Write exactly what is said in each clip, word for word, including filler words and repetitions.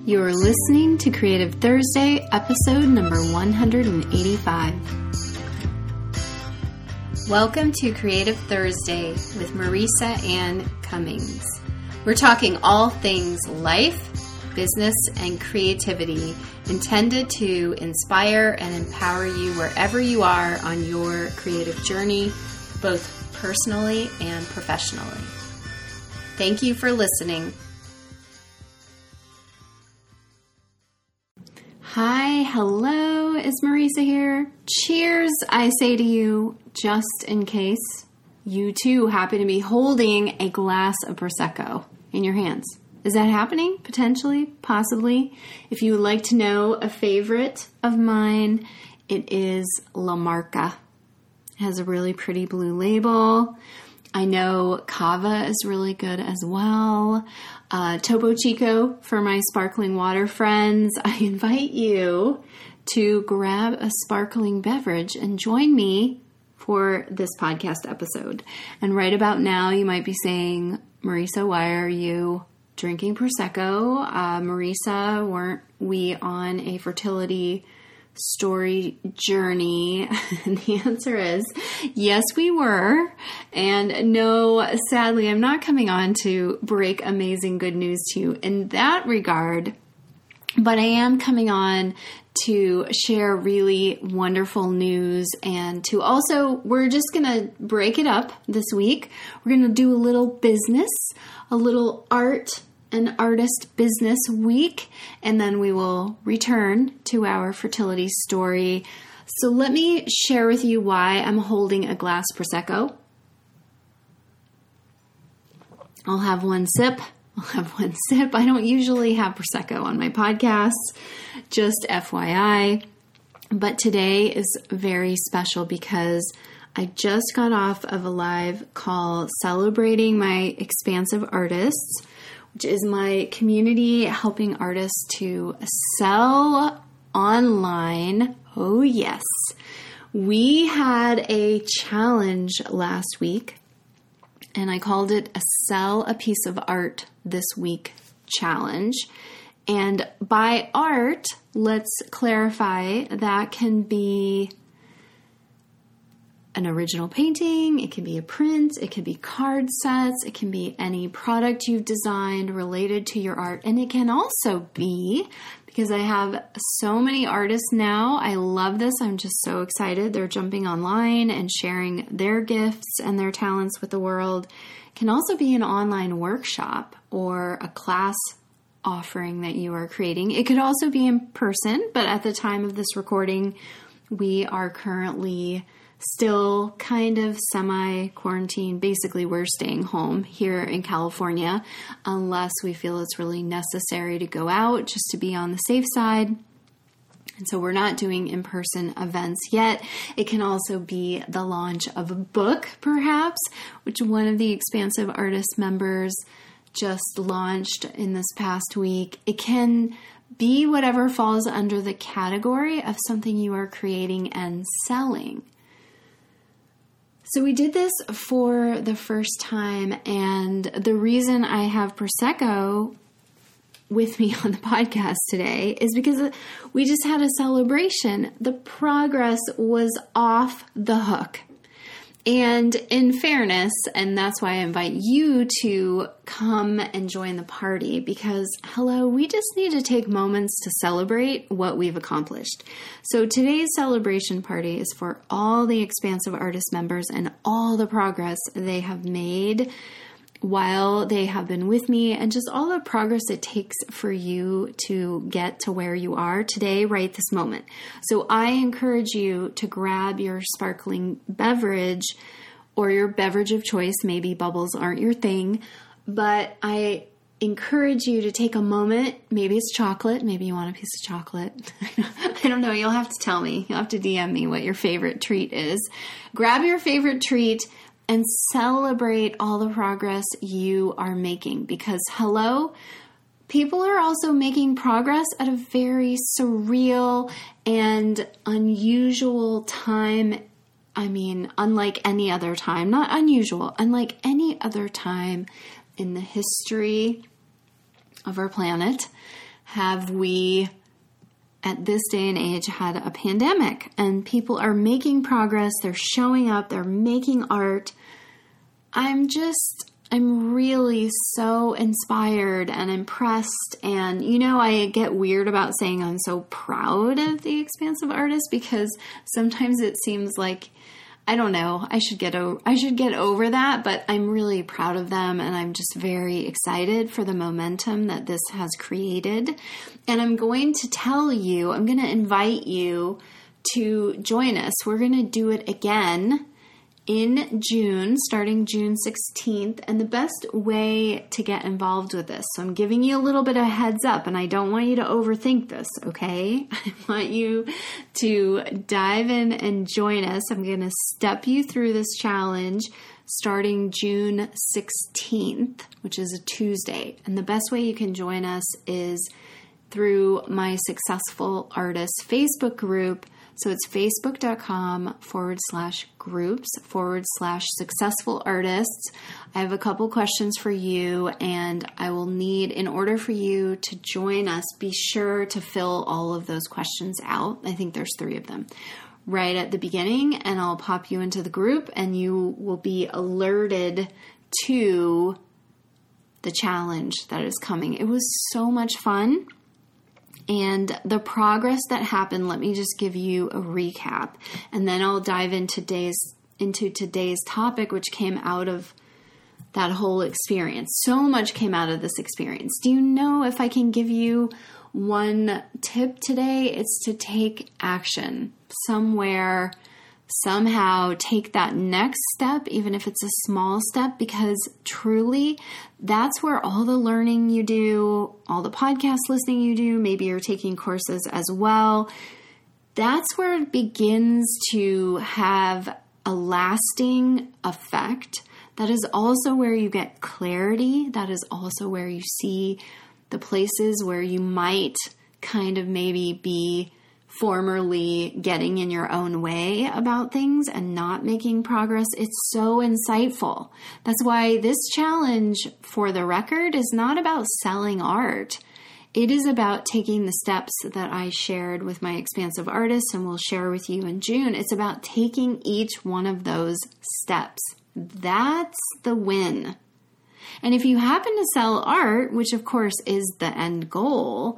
You're listening to Creative Thursday, episode number one hundred eighty-five. Welcome to Creative Thursday with Marisa Ann Cummings. We're talking all things life, business, and creativity intended to inspire and empower you wherever you are on your creative journey, both personally and professionally. Thank you for listening. Hi, hello, it's Marisa here. Cheers, I say to you, just in case you too happen to be holding a glass of Prosecco in your hands. Is that happening? Potentially, possibly. If you would like to know a favorite of mine, it is La Marca. It has a really pretty blue label. I know Cava is really good as well. Uh, Topo Chico for my sparkling water friends. I invite you to grab a sparkling beverage and join me for this podcast episode. And right about now, you might be saying, Marisa, why are you drinking Prosecco? Uh, Marisa, weren't we on a fertility story journey? And the answer is yes, we were. And no, sadly, I'm not coming on to break amazing good news to you in that regard, but I am coming on to share really wonderful news and to also, we're just going to break it up this week. We're going to do a little business, a little art an artist business week, and then we will return to our fertility story. So let me share with you why I'm holding a glass Prosecco. I'll have one sip. I'll have one sip. I don't usually have Prosecco on my podcast, just F Y I. But today is very special because I just got off of a live call celebrating my Expansive Artists, which is my community helping artists to sell online. Oh, yes. We had a challenge last week, and I called it a Sell a Piece of Art This Week challenge. And by art, let's clarify, that can be an original painting, it can be a print, it can be card sets, it can be any product you've designed related to your art. And it can also be, because I have so many artists now, I love this, I'm just so excited. They're jumping online and sharing their gifts and their talents with the world. It can also be an online workshop or a class offering that you are creating. It could also be in person, but at the time of this recording, we are currently still kind of semi-quarantine. Basically, we're staying home here in California unless we feel it's really necessary to go out just to be on the safe side. And so we're not doing in-person events yet. It can also be the launch of a book, perhaps, which one of the Expansive Artists members just launched in this past week. It can be whatever falls under the category of something you are creating and selling. So we did this for the first time, and the reason I have Prosecco with me on the podcast today is because we just had a celebration. The progress was off the hook. And in fairness, and that's why I invite you to come and join the party, because, hello, we just need to take moments to celebrate what we've accomplished. So today's celebration party is for all the Expansive Artist members and all the progress they have made while they have been with me, and just all the progress it takes for you to get to where you are today, right this moment. So I encourage you to grab your sparkling beverage or your beverage of choice. Maybe bubbles aren't your thing, but I encourage you to take a moment. Maybe it's chocolate. Maybe you want a piece of chocolate. I don't know. You'll have to tell me. You'll have to D M me what your favorite treat is. Grab your favorite treat and celebrate all the progress you are making, because, hello, people are also making progress at a very surreal and unusual time. I mean, unlike any other time, not unusual, unlike any other time in the history of our planet. have we, at this day and age, had a pandemic, and people are making progress. They're showing up. They're making art. I'm just, I'm really so inspired and impressed. And, you know, I get weird about saying I'm so proud of the Expansive Artist, because sometimes it seems like, I don't know, I should get over, I should get over that, but I'm really proud of them, and I'm just very excited for the momentum that this has created. And I'm going to tell you, I'm going to invite you to join us. We're going to do it again in June, starting June sixteenth, and the best way to get involved with this. So I'm giving you a little bit of a heads up, and I don't want you to overthink this, okay? I want you to dive in and join us. I'm going to step you through this challenge starting June sixteenth, which is a Tuesday. And the best way you can join us is through my Successful Artists Facebook group. So it's facebook.com forward slash groups forward slash successful artists. I have a couple questions for you, and I will need, in order for you to join us, be sure to fill all of those questions out. I think there's three of them right at the beginning, and I'll pop you into the group, and you will be alerted to the challenge that is coming. It was so much fun. And the progress that happened, let me just give you a recap, and then I'll dive into today's, into today's topic, which came out of that whole experience. So much came out of this experience. Do you know, if I can give you one tip today, it's to take action somewhere, somehow take that next step, even if it's a small step, because truly that's where all the learning you do, all the podcast listening you do, maybe you're taking courses as well, that's where it begins to have a lasting effect. That is also where you get clarity. That is also where you see the places where you might kind of maybe be formerly getting in your own way about things and not making progress. It's so insightful. That's why this challenge, for the record, is not about selling art. It is about taking the steps that I shared with my Expansive Artists and will share with you in June. It's about taking each one of those steps. That's the win. And if you happen to sell art, which of course is the end goal,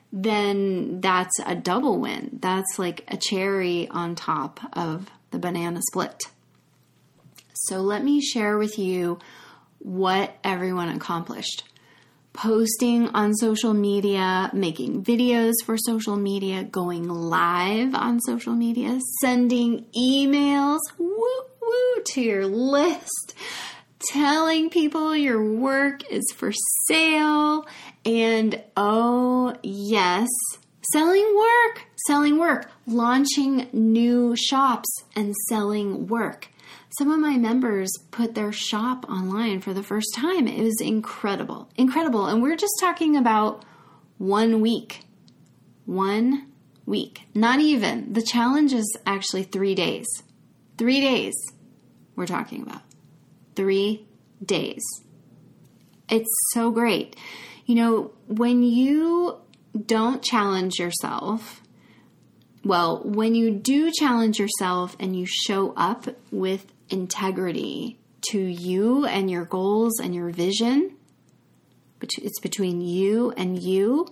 then that's a double win. That's like a cherry on top of the banana split. So let me share with you what everyone accomplished. Posting on social media, making videos for social media, going live on social media, sending emails, woo woo, to your list, telling people your work is for sale, and oh yes, selling work, selling work, launching new shops and selling work. Some of my members put their shop online for the first time. It was incredible, incredible. And we're just talking about one week, one week, not even. The challenge is actually three days, three days we're talking about. Three days. It's so great. You know, when you don't challenge yourself, well, when you do challenge yourself and you show up with integrity to you and your goals and your vision, it's between you and you,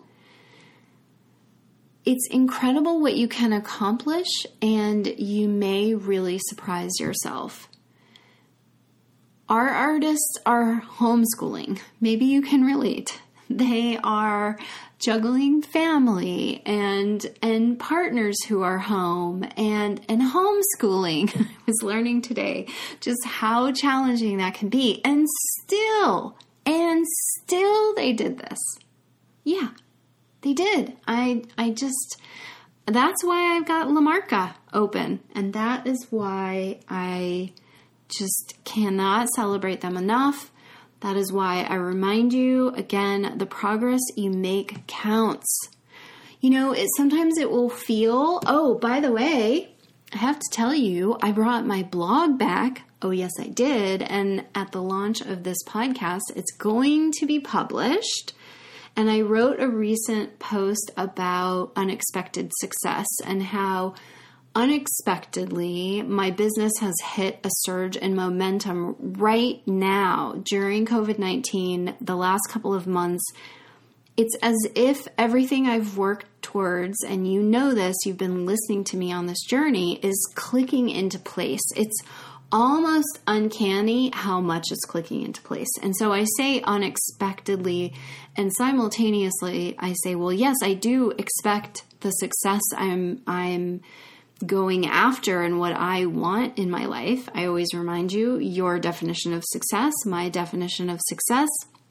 it's incredible what you can accomplish, and you may really surprise yourself. Our artists are homeschooling. Maybe you can relate. They are juggling family and and partners who are home and, and homeschooling. I was learning today just how challenging that can be. And still, and still they did this. Yeah, they did. I I just, that's why I've got La Marca open. And that is why I just cannot celebrate them enough. That is why I remind you, again, the progress you make counts. You know, it sometimes it will feel, oh, by the way, I have to tell you, I brought my blog back. Oh, yes, I did. And at the launch of this podcast, it's going to be published. And I wrote a recent post about unexpected success and how unexpectedly my business has hit a surge in momentum right now during covid nineteen, the last couple of months. It's as if everything I've worked towards, and you know this, you've been listening to me on this journey, is clicking into place. It's almost uncanny how much it's clicking into place. And so I say unexpectedly, and simultaneously I say, well, yes, I do expect the success I'm I'm going after and what I want in my life. I always remind you, your definition of success, my definition of success.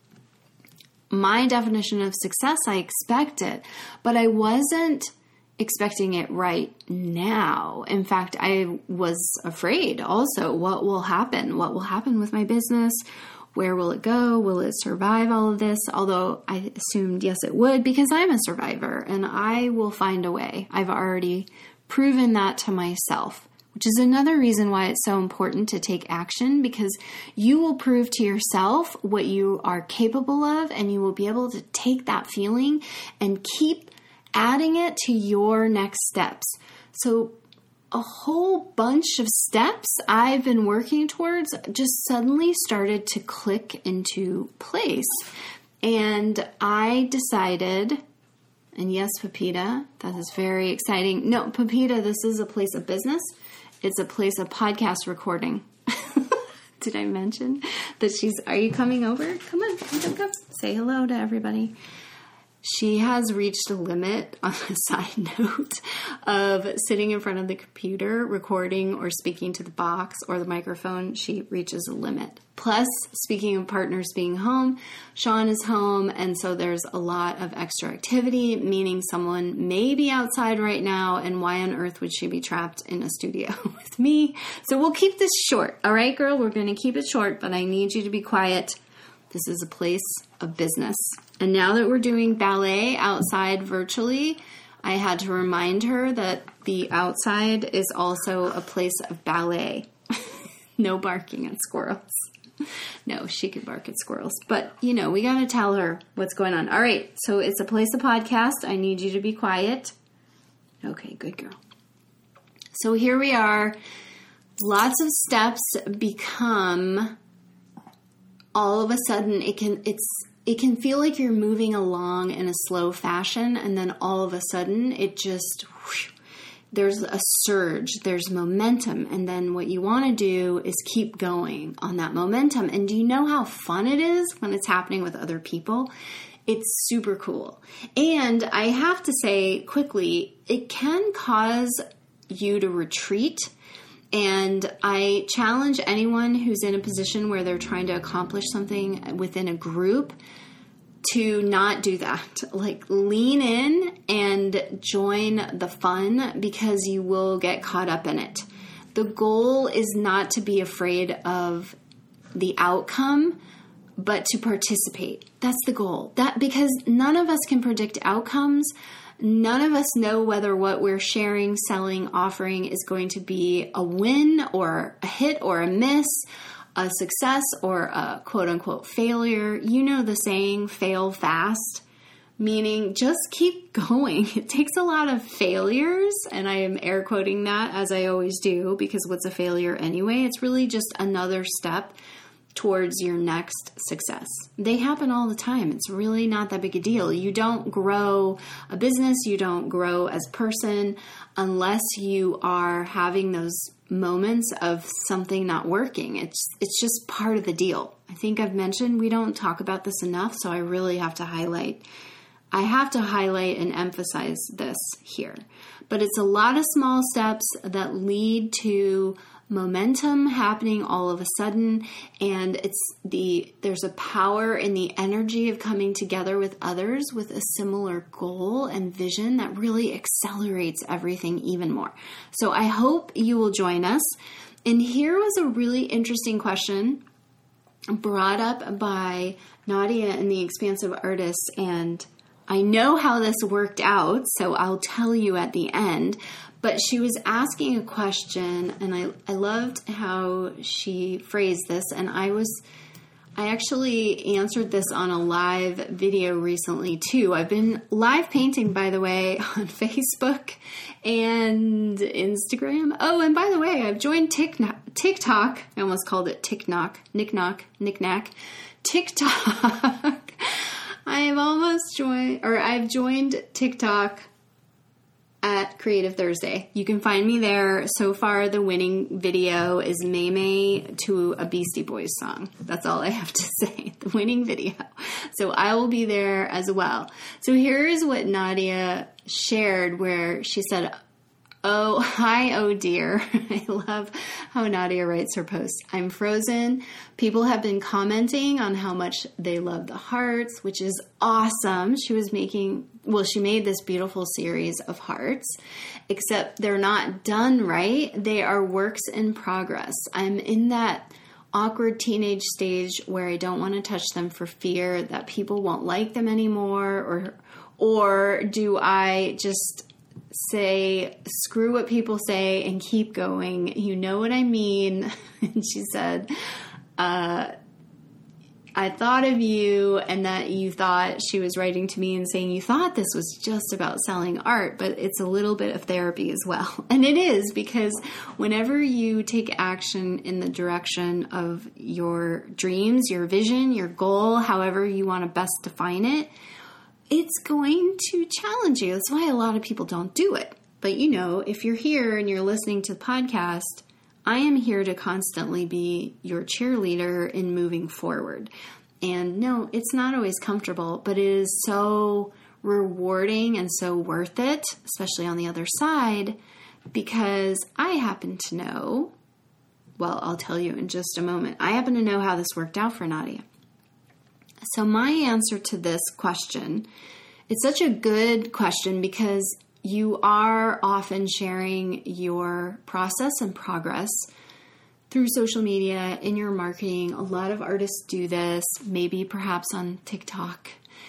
My definition of success, I expect it, but I wasn't expecting it right now. In fact, I was afraid also what will happen. What will happen with my business? Where will it go? Will it survive all of this? Although I assumed, yes, it would, because I'm a survivor and I will find a way. I've already proven that to myself, which is another reason why it's so important to take action, because you will prove to yourself what you are capable of, and you will be able to take that feeling and keep adding it to your next steps. So a whole bunch of steps I've been working towards just suddenly started to click into place. And I decided, and yes, Pepita, that is very exciting. No, Pepita, this is a place of business. It's a place of podcast recording. Did I mention that she's, are you coming over? Come on, come, come, come. Say hello to everybody. She has reached a limit, on a side note, of sitting in front of the computer, recording or speaking to the box or the microphone. She reaches a limit. Plus, speaking of partners being home, Sean is home, and so there's a lot of extra activity, meaning someone may be outside right now, and why on earth would she be trapped in a studio with me? So we'll keep this short. All right, girl, we're going to keep it short, but I need you to be quiet. This is a place of business. And now that we're doing ballet outside virtually, I had to remind her that the outside is also a place of ballet. No barking at squirrels. No, she could bark at squirrels. But, you know, we got to tell her what's going on. All right, so it's a place of podcast. I need you to be quiet. Okay, good girl. So here we are. Lots of steps become, all of a sudden, it can, it's, it can feel like you're moving along in a slow fashion, and then all of a sudden it just, whoosh, there's a surge, there's momentum, and then what you want to do is keep going on that momentum. And do you know how fun it is when it's happening with other people? It's super cool. And I have to say quickly, it can cause you to retreat. And I challenge anyone who's in a position where they're trying to accomplish something within a group to not do that. Like, lean in and join the fun, because you will get caught up in it. The goal is not to be afraid of the outcome, but to participate. That's the goal. That because none of us can predict outcomes. None of us know whether what we're sharing, selling, offering is going to be a win or a hit or a miss, a success or a quote-unquote failure. You know the saying, fail fast, meaning just keep going. It takes a lot of failures, and I am air quoting that as I always do, because what's a failure anyway? It's really just another step towards your next success. They happen all the time. It's really not that big a deal. You don't grow a business, you don't grow as a person unless you are having those moments of something not working. It's it's just part of the deal. I think I've mentioned we don't talk about this enough, so I really have to highlight I have to highlight and emphasize this here. But it's a lot of small steps that lead to momentum happening all of a sudden, and it's the there's a power in the energy of coming together with others with a similar goal and vision that really accelerates everything even more. So I hope you will join us. And here was a really interesting question brought up by Nadia in The Expansive Artist, and I know how this worked out, so I'll tell you at the end. But she was asking a question, and I, I loved how she phrased this, and I was I actually answered this on a live video recently too. I've been live painting, by the way, on Facebook and Instagram. Oh, and by the way, I've joined TikTok. I almost called it TikTok. Knick-knock, knick-knack. TikTok. I have almost joined, or I've joined TikTok at Creative Thursday. You can find me there. So far, the winning video is May May to a Beastie Boys song. That's all I have to say. The winning video. So I will be there as well. So here is what Nadia shared, where she said, oh, hi, oh dear. I love how Nadia writes her posts. I'm frozen. People have been commenting on how much they love the hearts, which is awesome. She was making, well, she made this beautiful series of hearts, except they're not done right. They are works in progress. I'm in that awkward teenage stage where I don't want to touch them for fear that people won't like them anymore, or, or do I just say, screw what people say and keep going. You know what I mean? And she said, uh, I thought of you, and that you thought, she was writing to me and saying you thought this was just about selling art, but it's a little bit of therapy as well. And it is, because whenever you take action in the direction of your dreams, your vision, your goal, however you want to best define it, it's going to challenge you. That's why a lot of people don't do it. But you know, if you're here and you're listening to the podcast, I am here to constantly be your cheerleader in moving forward. And no, it's not always comfortable, but it is so rewarding and so worth it, especially on the other side, because I happen to know, well, I'll tell you in just a moment, I happen to know how this worked out for Nadia. So my answer to this question, it's such a good question because you are often sharing your process and progress through social media, in your marketing. A lot of artists do this, maybe perhaps on TikTok.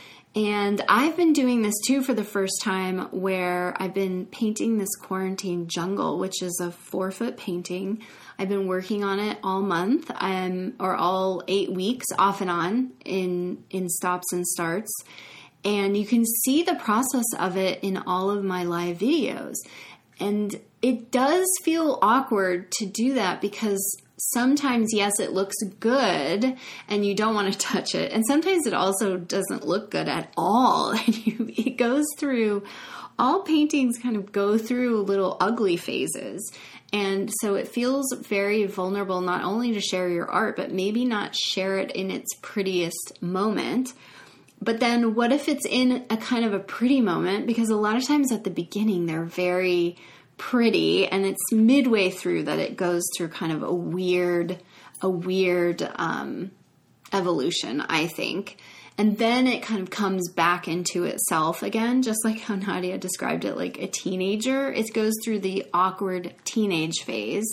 And I've been doing this too for the first time, where I've been painting this quarantine jungle, which is a four foot painting. I've been working on it all month, um, or all eight weeks off and on in, in stops and starts. And you can see the process of it in all of my live videos. And it does feel awkward to do that because sometimes, yes, it looks good and you don't want to touch it. And sometimes it also doesn't look good at all. And you, it goes through, all paintings kind of go through little ugly phases. And so it feels very vulnerable not only to share your art, but maybe not share it in its prettiest moment. But then what if it's in a kind of a pretty moment? Because a lot of times at the beginning, they're very pretty, and it's midway through that it goes through kind of a weird, a weird um, evolution, I think. And then it kind of comes back into itself again, just like how Nadia described it, like a teenager. It goes through the awkward teenage phase.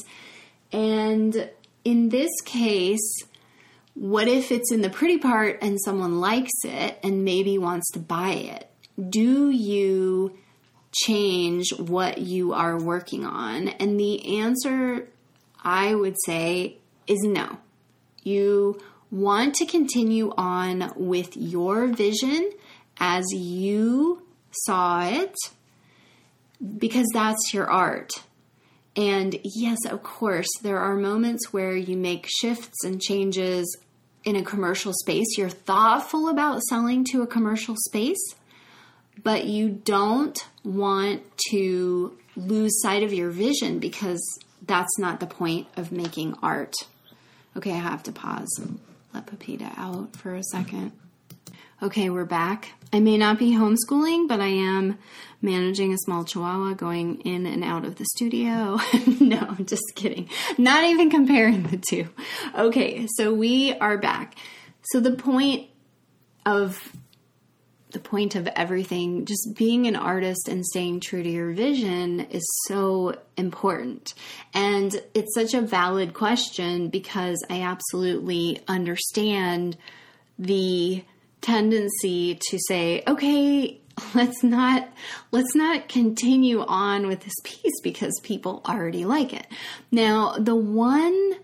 And in this case, what if it's in the pretty part and someone likes it and maybe wants to buy it? Do you change what you are working on? And the answer, I would say, is no. You want to continue on with your vision as you saw it, because that's your art. And yes, of course, there are moments where you make shifts and changes in a commercial space. You're thoughtful about selling to a commercial space, but you don't want to lose sight of your vision, because that's not the point of making art. Okay, I have to pause and let Pepita out for a second. Okay, we're back. I may not be homeschooling, but I am managing a small chihuahua going in and out of the studio. No, I'm just kidding. Not even comparing the two. Okay, so we are back. So the point of the point of everything, just being an artist and staying true to your vision, is so important. And it's such a valid question, because I absolutely understand the tendency to say, okay, let's not, let's not continue on with this piece because people already like it. Now, the one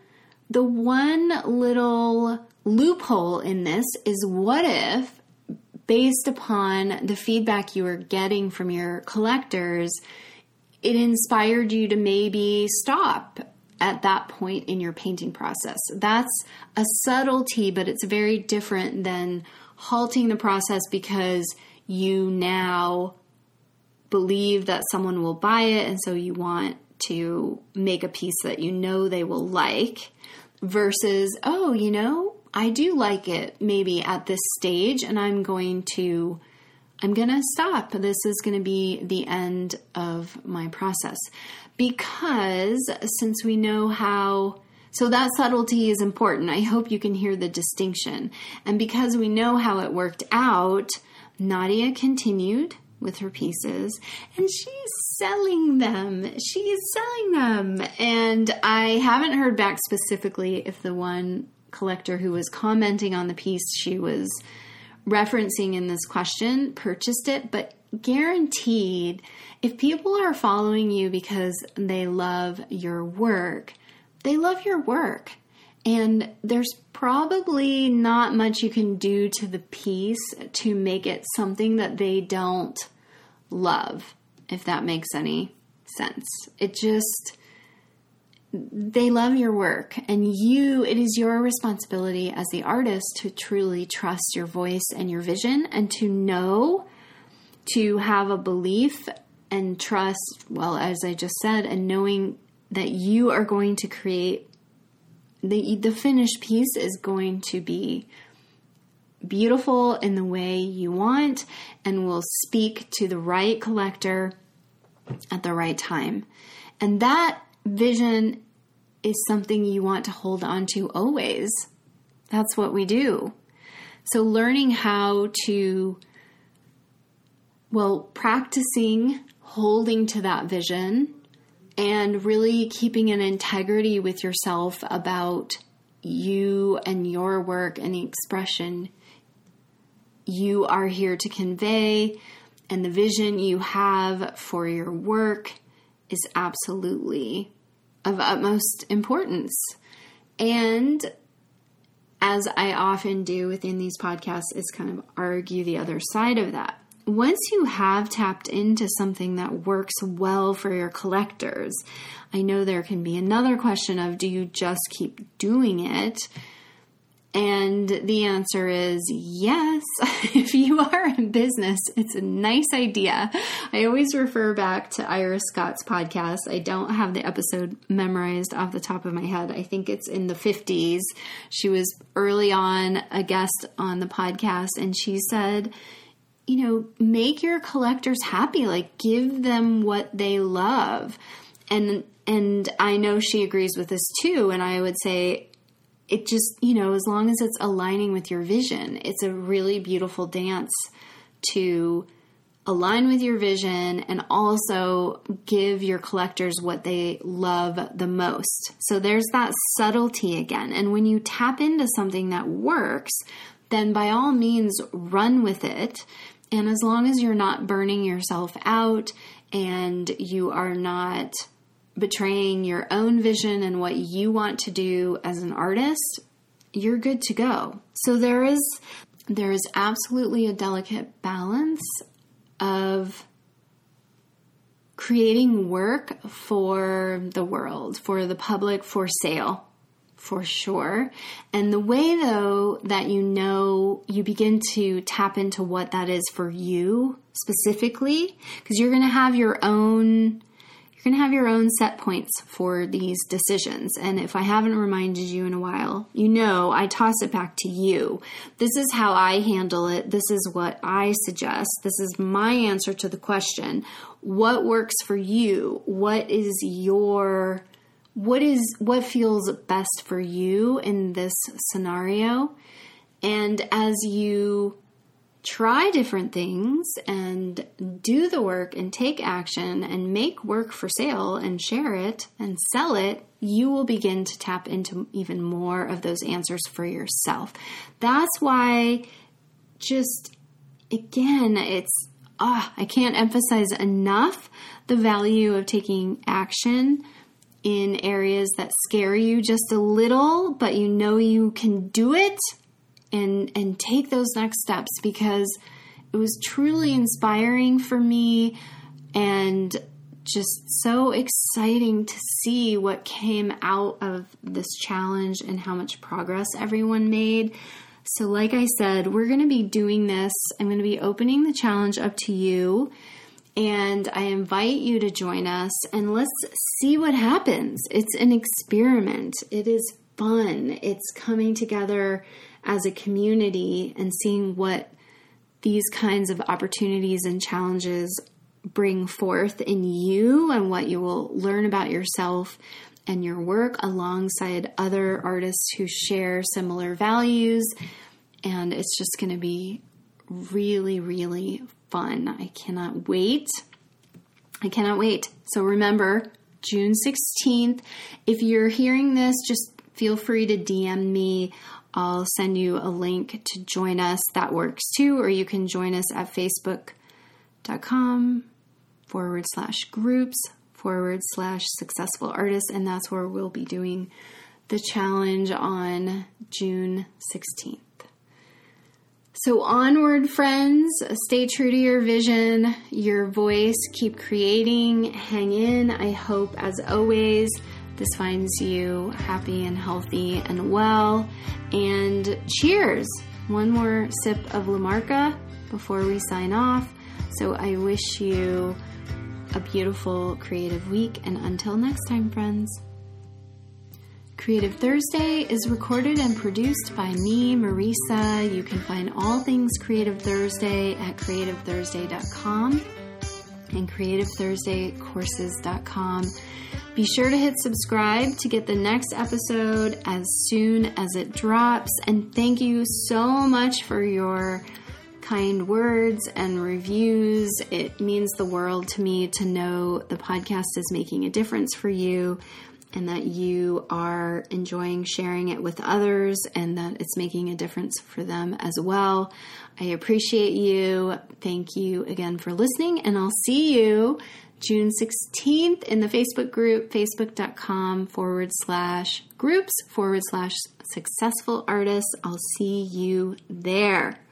the one little loophole in this is, what if, based upon the feedback you were getting from your collectors, it inspired you to maybe stop at that point in your painting process? That's a subtlety, but it's very different than halting the process because you now believe that someone will buy it, and so you want to make a piece that you know they will like, versus, oh, you know, I do like it maybe at this stage, and I'm going to I'm going to stop. This is going to be the end of my process. Because since we know how, so that subtlety is important. I hope you can hear the distinction. And because we know how it worked out, Nadia continued with her pieces, and she's selling them. She's selling them. And I haven't heard back specifically if the one collector who was commenting on the piece she was referencing in this question purchased it, but guaranteed, if people are following you because they love your work, they love your work. And there's probably not much you can do to the piece to make it something that they don't love, if that makes any sense. It just, they love your work, and you, it is your responsibility as the artist to truly trust your voice and your vision, and to know, to have a belief and trust, well, as I just said, and knowing that you are going to create the, the finished piece is going to be beautiful in the way you want and will speak to the right collector at the right time. And that vision is something you want to hold on to always. That's what we do. So learning how to, well, practicing holding to that vision and really keeping an integrity with yourself about you and your work and the expression you are here to convey, and the vision you have for your work is absolutely of utmost importance. And as I often do within these podcasts, is kind of argue the other side of that. Once you have tapped into something that works well for your collectors, I know there can be another question of, do you just keep doing it? And the answer is yes. If you are in business, it's a nice idea. I always refer back to Ira Scott's podcast. I don't have the episode memorized off the top of my head. I think it's in the fifties. She was early on a guest on the podcast, and she said, you know, make your collectors happy. Like, give them what they love. And, and I know she agrees with this too. And I would say, it just, you know, as long as it's aligning with your vision, it's a really beautiful dance to align with your vision and also give your collectors what they love the most. So there's that subtlety again. And when you tap into something that works, then by all means run with it. And as long as you're not burning yourself out and you are not betraying your own vision and what you want to do as an artist, you're good to go. So there is there is absolutely a delicate balance of creating work for the world, for the public, for sale, for sure. And the way, though, that you know you begin to tap into what that is for you specifically, because you're going to have your own You're going to have your own set points for these decisions. And if I haven't reminded you in a while, you know, I toss it back to you. This is how I handle it. This is what I suggest. This is my answer to the question. What works for you? What is your, what is, what feels best for you in this scenario? And as you try different things and do the work and take action and make work for sale and share it and sell it, you will begin to tap into even more of those answers for yourself. That's why, just again, it's, ah, I can't emphasize enough the value of taking action in areas that scare you just a little, but you know you can do it, and and take those next steps, because it was truly inspiring for me and just so exciting to see what came out of this challenge and how much progress everyone made. So like I said, we're going to be doing this. I'm going to be opening the challenge up to you, and I invite you to join us, and let's see what happens. It's an experiment. It is fun. It's coming together as a community and seeing what these kinds of opportunities and challenges bring forth in you, and what you will learn about yourself and your work alongside other artists who share similar values. And it's just going to be really, really fun. I cannot wait. I cannot wait. So remember, June sixteenth, if you're hearing this, just feel free to D M me. I'll send you a link to join us. That works too. Or you can join us at facebook.com forward slash groups forward slash successful artists. And that's where we'll be doing the challenge on June sixteenth. So onward, friends. Stay true to your vision, your voice. Keep creating. Hang in. I hope, as always, this finds you happy and healthy and well. And cheers. One more sip of La Marca before we sign off. So I wish you a beautiful creative week. And until next time, friends. Creative Thursday is recorded and produced by me, Marisa. You can find all things Creative Thursday at creative thursday dot com and creative thursday courses dot com. Be sure to hit subscribe to get the next episode as soon as it drops. And thank you so much for your kind words and reviews. It means the world to me to know the podcast is making a difference for you, and that you are enjoying sharing it with others, and that it's making a difference for them as well. I appreciate you. Thank you again for listening, and I'll see you June sixteenth in the Facebook group, facebook.com forward slash groups forward slash successful artists. I'll see you there.